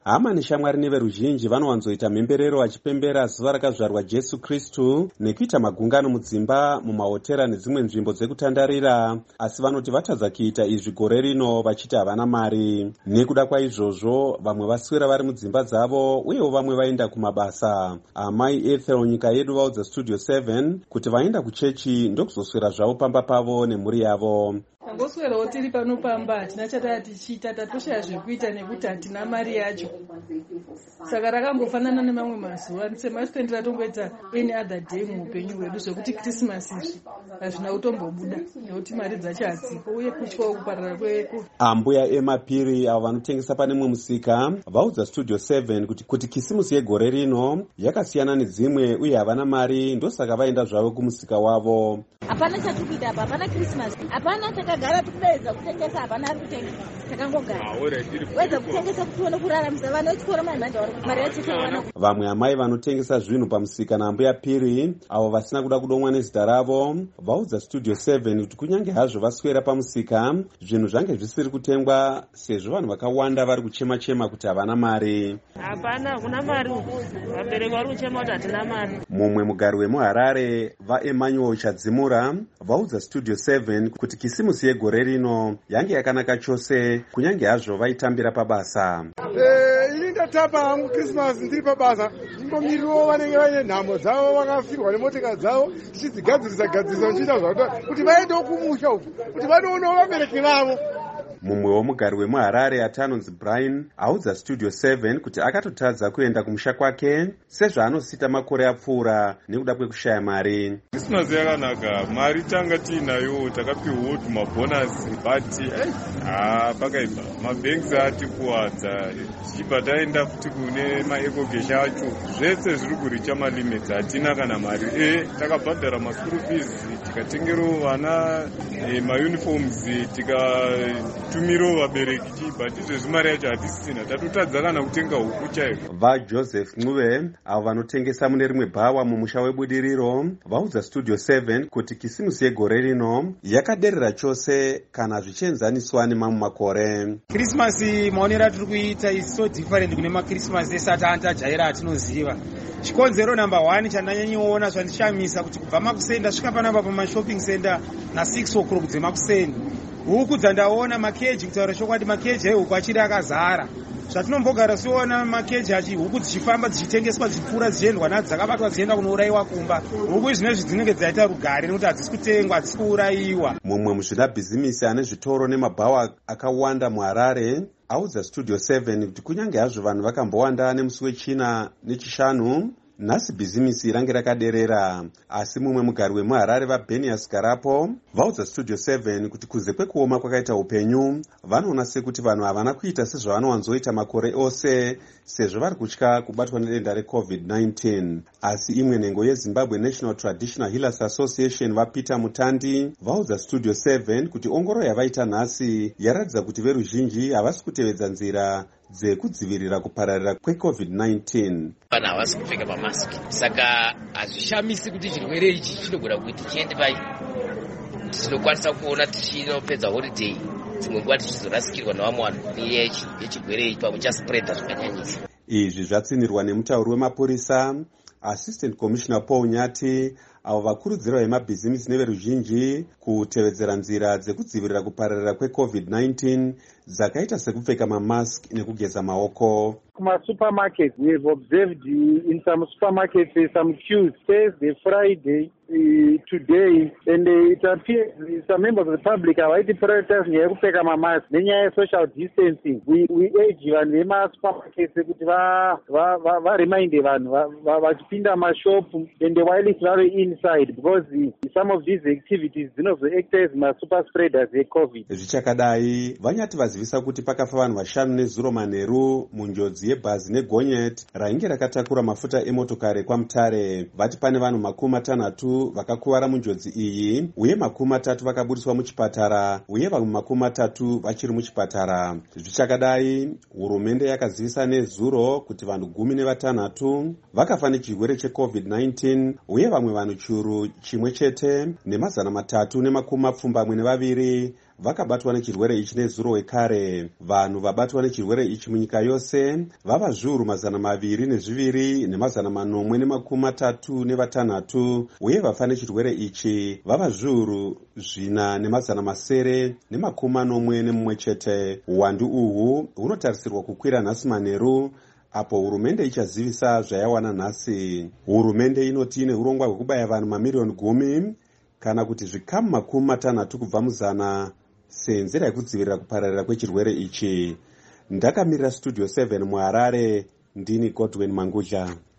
Hama neshamwari neveruzhinji vanowanzoita mhemberero vachipembera zuva rakazvarwa Jesu Kristu nekuita magungano mudzimba, mumahotera nedzimwe nzvimbo dzekutandarira, asi vanoti vatadza kuita izvi gore rino vachiti havana mari. Nekuda kwaizvozvo vamwe vaswera vari mudzimba dzavo uyewo vamwe vaenda kumabasa. Amai Ethel nyika yedu vaudza Studio 7 kuti vaenda kuchechi ndokuzoswera zvavo pamba pavo nemhuri yavo. Tangoswerawo tiri pano pamba, hatina chatava tichiita, tatoshaya zvekuita nekuti hatina mari yacho. Saka rakambofanana nemamwe mazuva, semasipendera tomboita any other day muupenyu hwedu, zvekuti Christmas izvi hazvina kutombobuda nekuti mari dzacho hadzipo uye kutyawo kuparara kweku. Ambuya Emapiri avo vanotengesa pane mumwe musika vaudza Studio 7 kuti kisimusi yegore rino yakasiyana nedzimwe uye havana mari, ndosaka vaenda zvavo kumusika wavo. Hapana chatikuita apa, hapana Christmas, hapana takagara tikudaidza kutengesa, hapana ari kutengesa, takangogara wedza kutengesa kuti tione kuraramisa vana vechikora mari yachitowana. Vamwe amai vanotengesa zvinhu pamusika naambuya Piri avo vasina kuda kudomwa nezita ravo vaudza Studio 7 kuti kunyange hazvo vaswera pamusika zvinhu zvange zvisiri kutengwa sezvo vanhu vakawanda vari kuchema-chema kuti havana mari. Hapana, kuna mari, vabereki vari kuchema kuti hatina mari. Mumwe mugari wemuHarare vaEmmanuel Chadzimura vaudza Studio 7 kuti kisimusi yegore rino yange yakanaka chose kunyange hazvo vaitambira pabasa. Ini ndatamba hangu Christmas ndiri pabasa, ndingomiriwo vanenge vaine nhamo dzavo vakafirwa nemoteka dzavo tichidzigadzirisa ndichiita zvavo kuti vaendewo kumusha uku kuti vanoonawo vabereki vavo. Mumwe womugari wemuHarare atanonzi Brian audza Studio 7 kuti akatotadza kuenda kumusha kwake sezvaanosita makore apfuura nekuda kwekushaya mari. Christmas yakanaka, mari tanga tiinayo, takapiwawo tumabhonasi but pakaipa, mabhengi atikuwadza, tichibva taenda futi kune maekogesha acho zvese zviri kuricha malimits, hatina kana mari. Takabhadhara maschool fees, tikatengerawo vana mauniforms, tumiro vabereki but izvezvi mari yacho hatisisina, tatotadza kana kutenga huku chaiko. VaJoseph Ncube avo vanotengesa mune rimwe bhawa mumusha webudiriro vaudza Studio 7 kuti kisimusi yegore rino yakaderera chose kana zvichienzaniswa nemamwe makore. Christmas maonero atiri kuita is so different kune maChristmas esati antajaira atinoziva. Chikonzero number 1 chandanyanyioona zvandishamisa kuti kubva makuseni ndasvika panapa pamashopping center na6 o'clock dzemakuseni, huku dzandaona makeji, kutaura chokwadi makeji ehuku achiri akazara. Zvatinombogara siona makeji huku dzichifamba dzichitengeswa dzichipfuura dzichiendwa nadzo dzakabatwa dzichienda kunourayiwa kumba. Huku izvinezvi dzinenge dzaita rugare nekuti hadzisi kutengwa, hadzisi kuurayiwa. Mumwe muzvinabhizimisi ane zvitoro nemabhawa akawanda muHarare audza Studio 7 kuti kunyange hazvo vanhu vakambowanda nemusi wechina nechishanu, nhasi bhizimisi range rakaderera. Asi mumwe mugari wemuHarare vaBenias Garapo vaudza Studio 7 kuti kunze kwekuoma kwakaita upenyu vanoona sekuti vanhu havana kuita sezvavanowanzoita makore ose sezvo vari kutya kubatwa nedenda reCovid-19. Asi imwe nhengo yeZimbabwe National Traditional Healers Association vaPeter Mutandi vaudza Studio 7 kuti ongoro yavaita nhasi yaratidza kuti veruzhinji havasi kutevedza nzira dzekudzivirira kupararira kweCovid-19. Vanhu havasi kupfeka mamasiki, saka hazvishamisi kuti chirwere ichi chinogona kuti chiende pai. Tinokwanisa kuona tichinopedza holiday dzimwe nguva tichizorasikirwa nevamwe vanhu yechirwere ichi pamuchaspreadha zvakanyanyisa. Izvi zvatsinirwa nemutauri wemapurisa Assistant Commissioner Paul Nyati avo vakurudzira vemabhizimisi neveruzhinji kutevedzera nzira dzekudzivirira kupararira kweCovid-19 dzakaita sekupfeka mamask nekugeza maoko. Supermarkets, we have observed in some supermarkets some queues Thursday, Friday, today, and it appears some members of the public are waiting prioritizing yekupfeka mamask nenyaya social distancing. We urge vanhu vemasupermarkets kuti varemind vanhu vachipinda mashopu and while vari inside, because some of these activities dzinozoact as super spreaders yeCovid. Zvichakadai vanyati vazivisa kuti pakafa vanhu 5 nezuro manheru munjodzi yebhazi negonyeti rainge rakatakura mafuta emotokari kwaMutare. Vati pane vanhu 60 vakakuvara munjodzi iyi uye 30 vakabudiswa muchipatara uye vamwe 30 vachiri muchipatara. Zvichakadai hurumende yakazivisa nezuro kuti vanhu 16 vakafa nechirwere cheCovid-19 uye vamwe vanhu churu chimwe chete nemazana 372 vakabatwa nechirwere ichi nezuro wekare. Vanhu vabatwa nechirwere ichi munyika yose vava zviuru 202 nemazana 836 uye vafa nechirwere ichi vava zviuru 4 nemazana 941 chete. Uwandu uhwu hunotarisirwa kukwira nhasi manheru apo hurumende ichazivisa zvayawana nhasi. Hurumende inoti ine urongwa hwekubaya vanhu mamiriyoni 10 kana kuti zvikamu 60 kubva muzana senzira yekudzivirira kupararira kwechirwere ichi. Ndakamirira Studio 7 muHarare, ndini Godwin Mangudya.